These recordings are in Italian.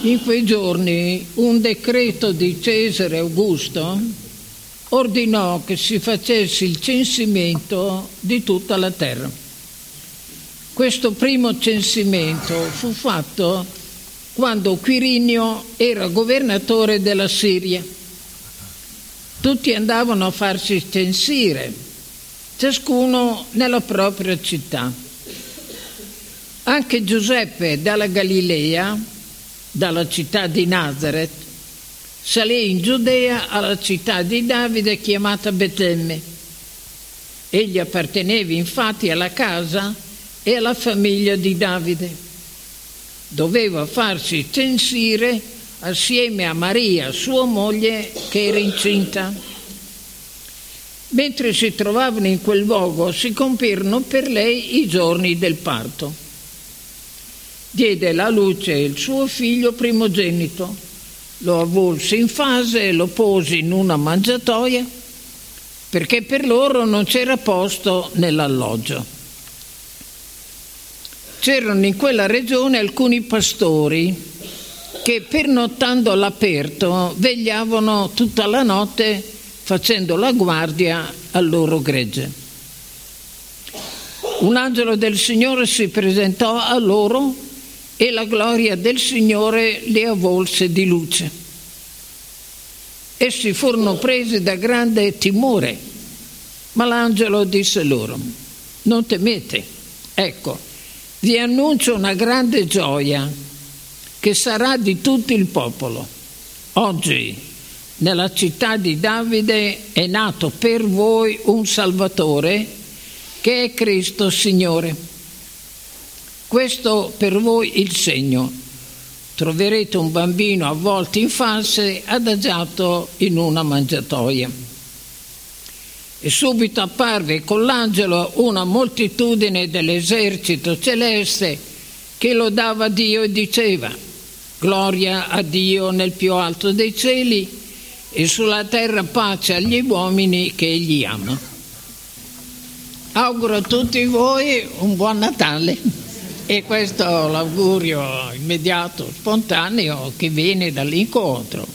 In quei giorni un decreto di Cesare Augusto ordinò che si facesse il censimento di tutta la terra. Questo primo censimento fu fatto quando Quirinio era governatore della Siria. Tutti andavano a farsi censire, ciascuno nella propria città. Anche Giuseppe dalla Galilea, dalla città di Nazaret, salì in Giudea alla città di Davide chiamata Betlemme. Egli apparteneva infatti alla casa e alla famiglia di Davide. Doveva farsi censire assieme a Maria, sua moglie, che era incinta. Mentre si trovavano in quel luogo, si compirono per lei i giorni del parto. Diede alla luce il suo figlio primogenito, lo avvolse in fase e lo pose in una mangiatoia, perché per loro non c'era posto nell'alloggio. C'erano in quella regione alcuni pastori che, pernottando all'aperto, vegliavano tutta la notte facendo la guardia al loro gregge. Un angelo del Signore si presentò a loro e la gloria del Signore li avvolse di luce. Essi furono presi da grande timore, ma l'angelo disse loro: non temete, ecco, vi annuncio una grande gioia che sarà di tutto il popolo. Oggi nella città di Davide è nato per voi un Salvatore, che è Cristo Signore. Questo per voi il segno: troverete un bambino avvolto in falce, adagiato in una mangiatoia. E subito apparve con l'angelo una moltitudine dell'esercito celeste che lodava Dio e diceva: gloria a Dio nel più alto dei cieli e sulla terra pace agli uomini che Egli ama. Auguro a tutti voi un buon Natale. E questo è l'augurio immediato, spontaneo, che viene dall'incontro.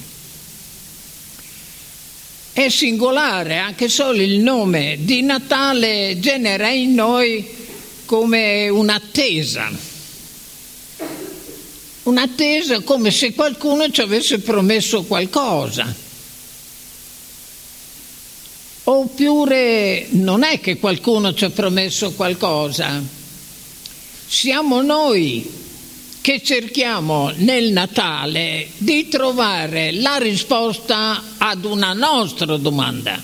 È singolare, anche solo il nome di Natale genera in noi come un'attesa. Un'attesa come se qualcuno ci avesse promesso qualcosa. Oppure non è che qualcuno ci ha promesso qualcosa. Siamo noi che cerchiamo nel Natale di trovare la risposta ad una nostra domanda.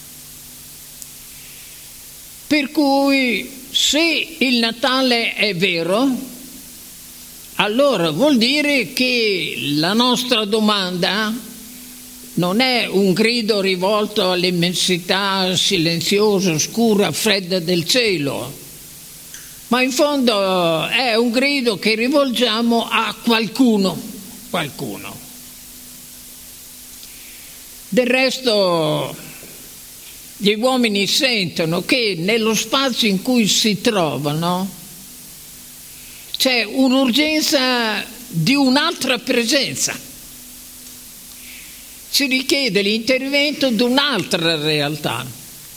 Per cui, se il Natale è vero, allora vuol dire che la nostra domanda non è un grido rivolto all'immensità silenziosa, oscura, fredda del cielo, ma in fondo è un grido che rivolgiamo a qualcuno. Del resto gli uomini sentono che nello spazio in cui si trovano c'è un'urgenza di un'altra presenza. Si richiede l'intervento di un'altra realtà.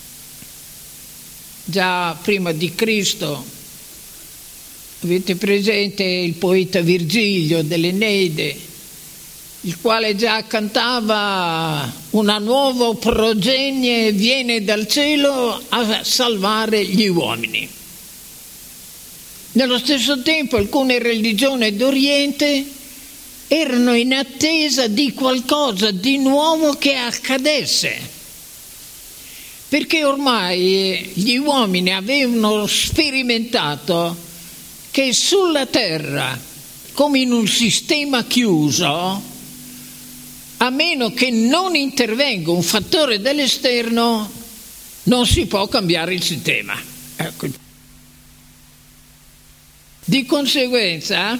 Già prima di Cristo, avete presente il poeta Virgilio dell'Eneide, il quale già cantava: una nuova progenie viene dal cielo a salvare gli uomini. Nello stesso tempo alcune religioni d'Oriente erano in attesa di qualcosa di nuovo che accadesse, perché ormai gli uomini avevano sperimentato che sulla terra, come in un sistema chiuso, a meno che non intervenga un fattore dell'esterno, non si può cambiare il sistema. Ecco. Di conseguenza,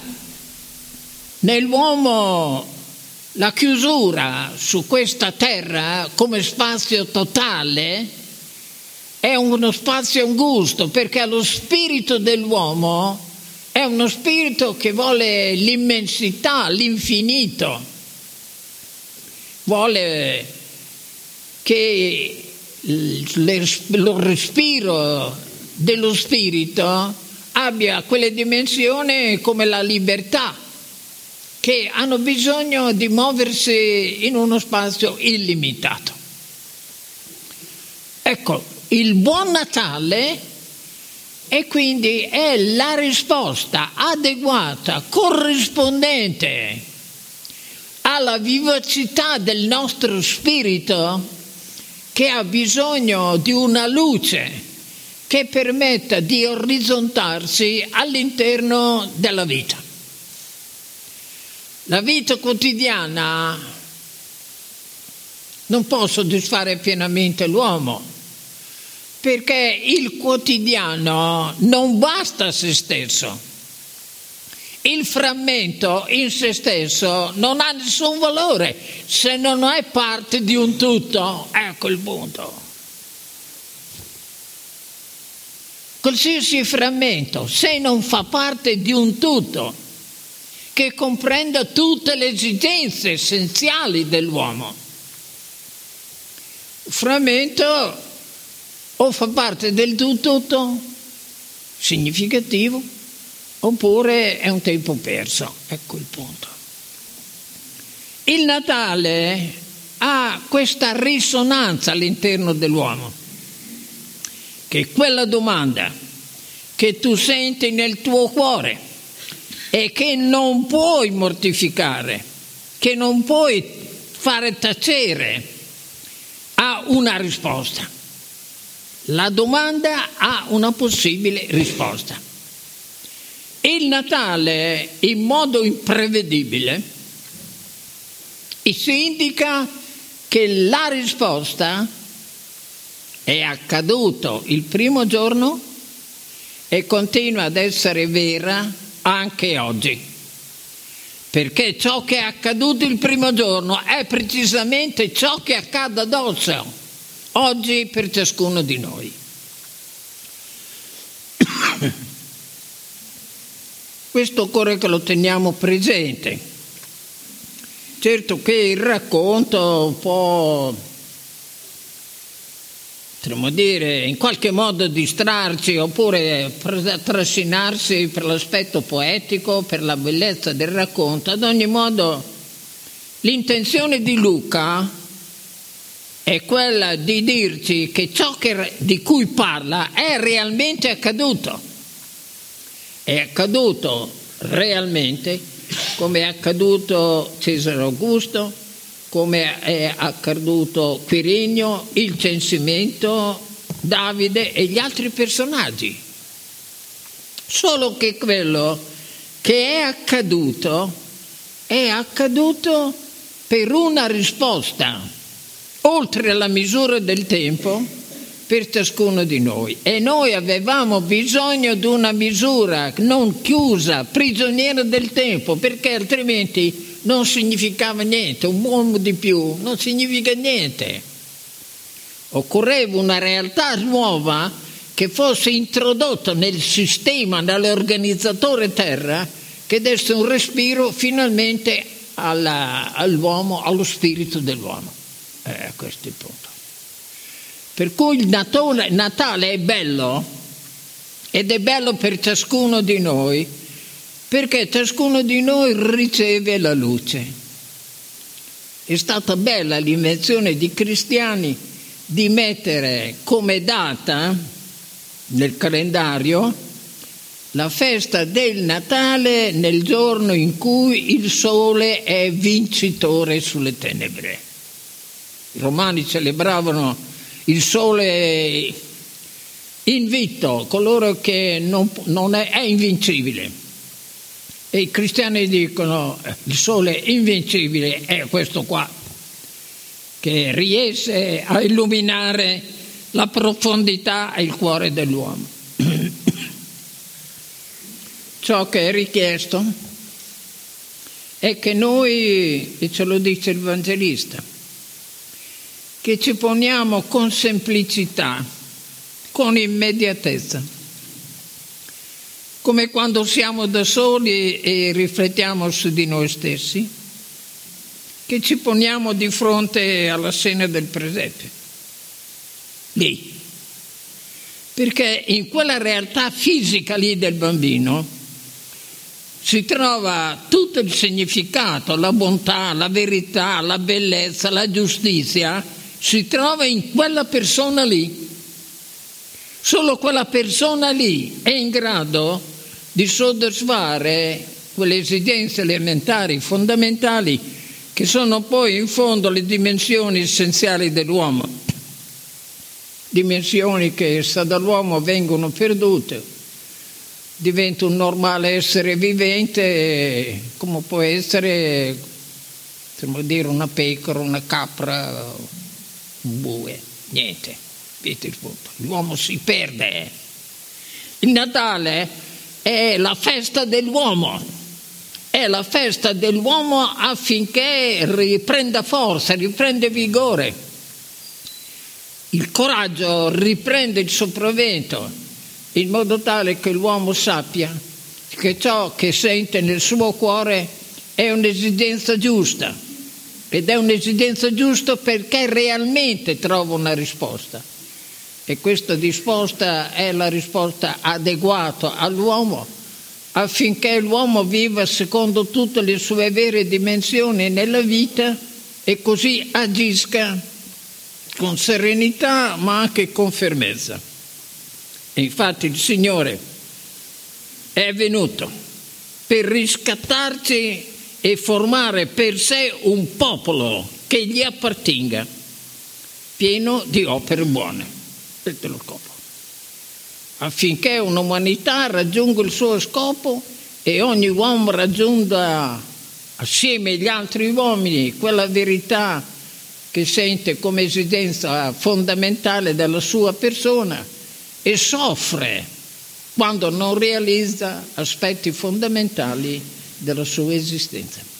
nell'uomo la chiusura su questa terra come spazio totale è uno spazio angusto, perché allo spirito dell'uomo è uno spirito che vuole l'immensità, l'infinito, vuole che lo respiro dello spirito abbia quelle dimensioni come la libertà, che hanno bisogno di muoversi in uno spazio illimitato. Ecco, il Buon Natale e quindi è la risposta adeguata, corrispondente alla vivacità del nostro spirito, che ha bisogno di una luce che permetta di orizzontarsi all'interno della vita. La vita quotidiana non può soddisfare pienamente l'uomo, perché il quotidiano non basta a se stesso. Il frammento in se stesso non ha nessun valore se non è parte di un tutto. Ecco il punto. Qualsiasi frammento, se non fa parte di un tutto che comprenda tutte le esigenze essenziali dell'uomo, il frammento o fa parte del tutto significativo, oppure è un tempo perso. Ecco il punto. Il Natale ha questa risonanza all'interno dell'uomo, che è quella domanda che tu senti nel tuo cuore e che non puoi mortificare, che non puoi fare tacere, ha una risposta. La domanda ha una possibile risposta. Il Natale, in modo imprevedibile, si indica che la risposta è accaduto il primo giorno e continua ad essere vera anche oggi. Perché ciò che è accaduto il primo giorno è precisamente ciò che accade addosso oggi per ciascuno di noi. Questo occorre che lo teniamo presente. Certo che il racconto può, potremmo dire, in qualche modo distrarci oppure trascinarsi per l'aspetto poetico, per la bellezza del racconto. Ad ogni modo, l'intenzione di Luca è quella di dirci che ciò di cui parla è realmente accaduto. È accaduto realmente, come è accaduto Cesare Augusto, come è accaduto Quirinio, il censimento, Davide e gli altri personaggi. Solo che quello che è accaduto per una risposta oltre la misura del tempo per ciascuno di noi, e noi avevamo bisogno di una misura non chiusa, prigioniera del tempo, perché altrimenti non significava niente. Un uomo di più non significa niente. Occorreva una realtà nuova che fosse introdotta nel sistema, nell'organizzatore terra, che desse un respiro finalmente all'uomo, allo spirito dell'uomo. Questo è il punto. Per cui il Natale è bello, ed è bello per ciascuno di noi, perché ciascuno di noi riceve la luce. È stata bella l'invenzione di cristiani di mettere come data nel calendario la festa del Natale nel giorno in cui il sole è vincitore sulle tenebre. I romani celebravano il sole invitto, coloro che non è invincibile. E i cristiani dicono il sole invincibile è questo qua, che riesce a illuminare la profondità e il cuore dell'uomo. Ciò che è richiesto è che noi, e ce lo dice il Vangelista, che ci poniamo con semplicità, con immediatezza, come quando siamo da soli e riflettiamo su di noi stessi, che ci poniamo di fronte alla scena del presepe. Lì. Perché in quella realtà fisica lì del bambino si trova tutto il significato, la bontà, la verità, la bellezza, la giustizia, si trova in quella persona lì. Solo quella persona lì è in grado di soddisfare quelle esigenze elementari, fondamentali, che sono poi in fondo le dimensioni essenziali dell'uomo. Dimensioni che se dall'uomo vengono perdute, diventa un normale essere vivente, come può essere, possiamo dire, una pecora, una capra, un bue, niente. Vedete il punto? L'uomo si perde. Il Natale è la festa dell'uomo, è la festa dell'uomo affinché riprenda forza, riprende vigore. Il coraggio riprende il sopravvento, in modo tale che l'uomo sappia che ciò che sente nel suo cuore è un'esigenza giusta, ed è un'esigenza giusta perché realmente trova una risposta, e questa risposta è la risposta adeguata all'uomo, affinché l'uomo viva secondo tutte le sue vere dimensioni nella vita e così agisca con serenità ma anche con fermezza. E infatti il Signore è venuto per riscattarci e formare per sé un popolo che gli appartenga, pieno di opere buone. Questo è lo scopo. Affinché un'umanità raggiunga il suo scopo e ogni uomo raggiunga assieme agli altri uomini quella verità che sente come esigenza fondamentale della sua persona, e soffre quando non realizza aspetti fondamentali della sua esistenza.